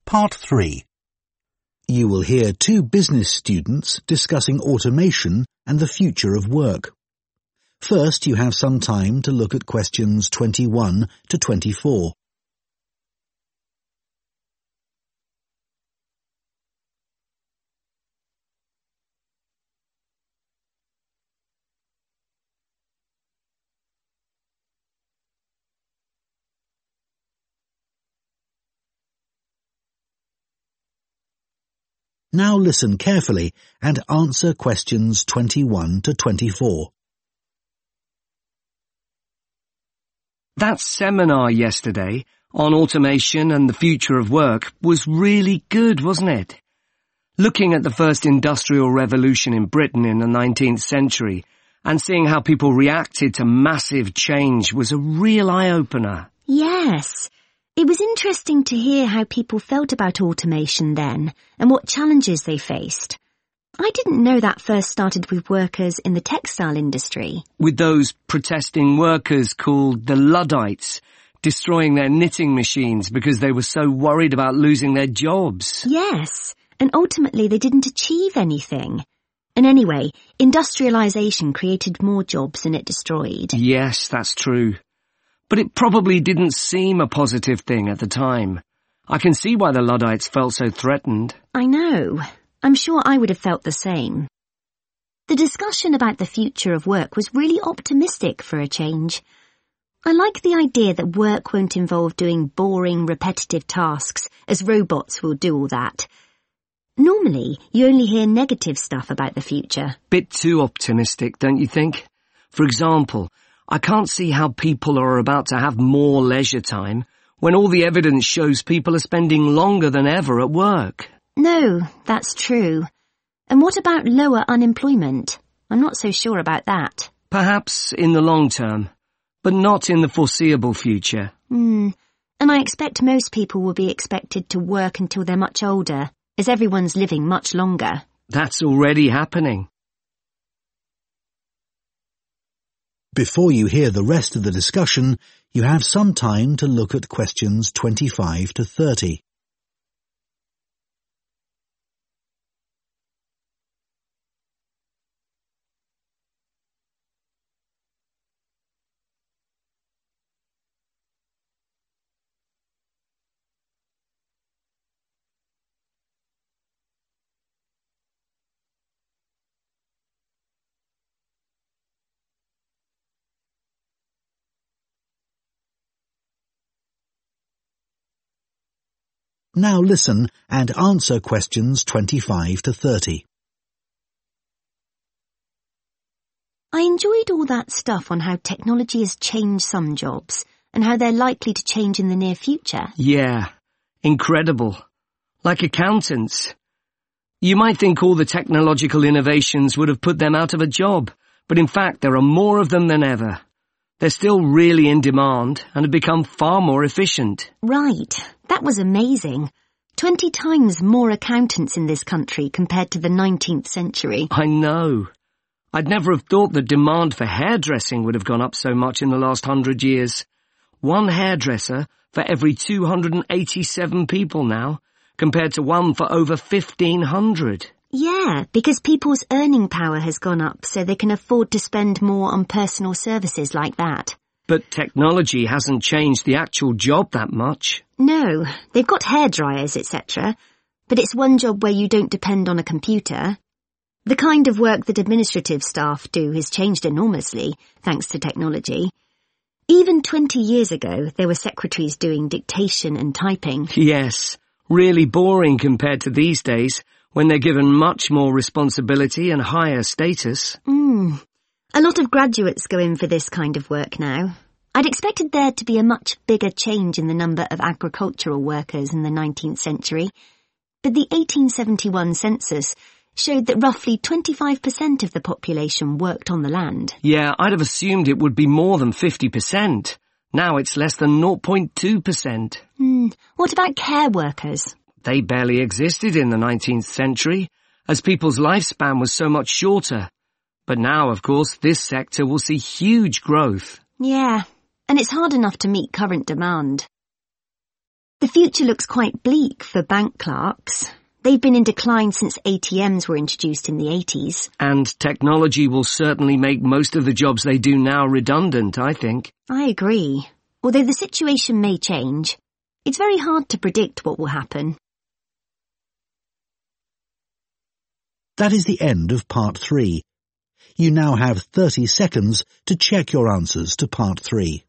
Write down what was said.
Part 3. You will hear two business students discussing automation and the future of work. First, you have some time to look at questions 21 to 24. Now listen carefully and answer questions 21 to 24. That seminar yesterday on automation and the future of work was really good, wasn't it? Looking at the first industrial revolution in Britain in the 19th century and seeing how people reacted to massive change was a real eye-opener. Yes. It was interesting to hear how people felt about automation then and what challenges they faced. I didn't know that first started with workers in the textile industry. With those protesting workers called the Luddites, destroying their knitting machines because they were so worried about losing their jobs. Yes, and ultimately they didn't achieve anything. And anyway, industrialization created more jobs than it destroyed. Yes, that's true. But it probably didn't seem a positive thing at the time. I can see why the Luddites felt so threatened. I know. I'm sure I would have felt the same. The discussion about the future of work was really optimistic for a change. I like the idea that work won't involve doing boring, repetitive tasks, as robots will do all that. Normally, you only hear negative stuff about the future. Bit too optimistic, don't you think? For example, I can't see how people are about to have more leisure time when all the evidence shows people are spending longer than ever at work. No, that's true. And what about lower unemployment? I'm not so sure about that. Perhaps in the long term, but not in the foreseeable future. And I expect most people will be expected to work until they're much older, as everyone's living much longer. That's already happening. Before you hear the rest of the discussion, you have some time to look at questions 25 to 30. Now listen and answer questions 25 to 30. I enjoyed all that stuff on how technology has changed some jobs and how they're likely to change in the near future. Yeah, incredible. Like accountants. You might think all the technological innovations would have put them out of a job, but in fact there are more of them than ever. They're still really in demand and have become far more efficient. Right. That was amazing. 20 times more accountants in this country compared to the 19th century. I know. I'd never have thought the demand for hairdressing would have gone up so much in the last 100 years. One hairdresser for every 287 people now, compared to one for over 1,500. Yeah, because people's earning power has gone up so they can afford to spend more on personal services like that. But technology hasn't changed the actual job that much. No, they've got hairdryers, etc. But it's one job where you don't depend on a computer. The kind of work that administrative staff do has changed enormously, thanks to technology. Even 20 years ago, there were secretaries doing dictation and typing. Yes, really boring compared to these days, when they're given much more responsibility and higher status. A lot of graduates go in for this kind of work now. I'd expected there to be a much bigger change in the number of agricultural workers in the 19th century, but the 1871 census showed that roughly 25% of the population worked on the land. Yeah, I'd have assumed it would be more than 50%. Now it's less than 0.2%. What about care workers? They barely existed in the 19th century, as people's lifespan was so much shorter. But now, of course, this sector will see huge growth. Yeah, and it's hard enough to meet current demand. The future looks quite bleak for bank clerks. They've been in decline since ATMs were introduced in the 80s. And technology will certainly make most of the jobs they do now redundant, I think. I agree. Although the situation may change, it's very hard to predict what will happen. That is the end of Part 3. You now have 30 seconds to check your answers to Part 3.